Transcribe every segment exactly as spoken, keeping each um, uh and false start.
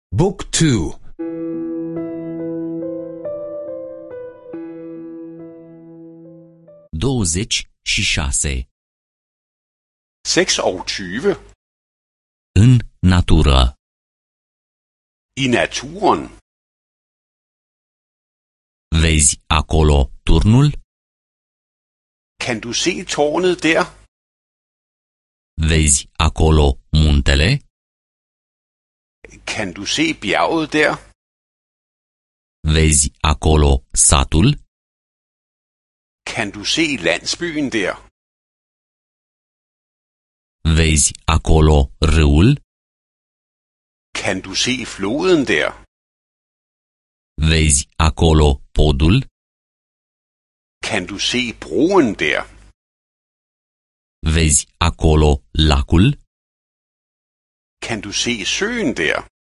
Book two. douăzeci și șase. seksogtyve. În natură. I naturen. Vezi acolo turnul? Kan du se tårnet der? Vezi acolo muntele? Kan du se bjerget der? Vezi acolo satul? Kan du se landsbyen der? Vezi acolo râul? Kan du se floden der? Vezi acolo podul? Kan du se broen der? Vezi acolo lacul? Kan du se søen der?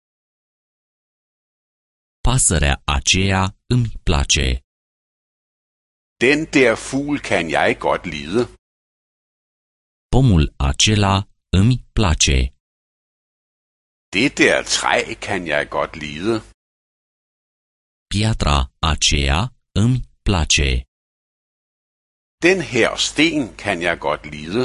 Pasărea aceea îmi place. Den der fugl kan jeg godt lide. Pomul acela îmi place. Det der træ kan jeg godt lide. Piatra aceea îmi place. Den her sten kan jeg godt lide.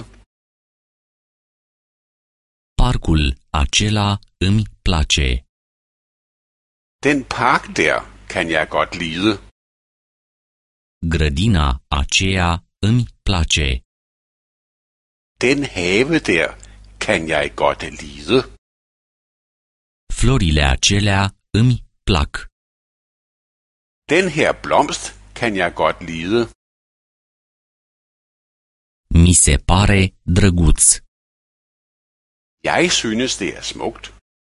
Parcul acela îmi place. Den park der kan jeg godt lide. Grădina aceea îmi place. Den have der kan jeg godt lide. Florile acelea îmi plac. Den her blomst kan jeg godt lide. Mi se pare drăguț. Jeg synes det er smukt.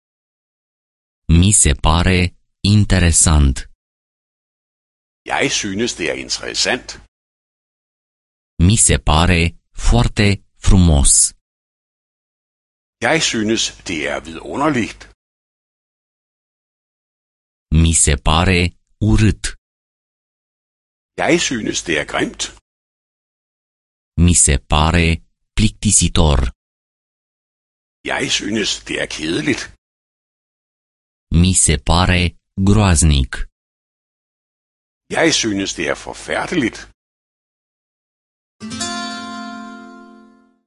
Mi se pare interesant. Jeg synes det er interessant. Mi se pare foarte frumos. Jeg synes det er vidunderligt. Mi se pare urât. Jeg synes det er grimt. Mi se pare plictisitor. Jeg synes det er kedeligt. Mi se pare groaznic. Jeg synes det er forfærdeligt.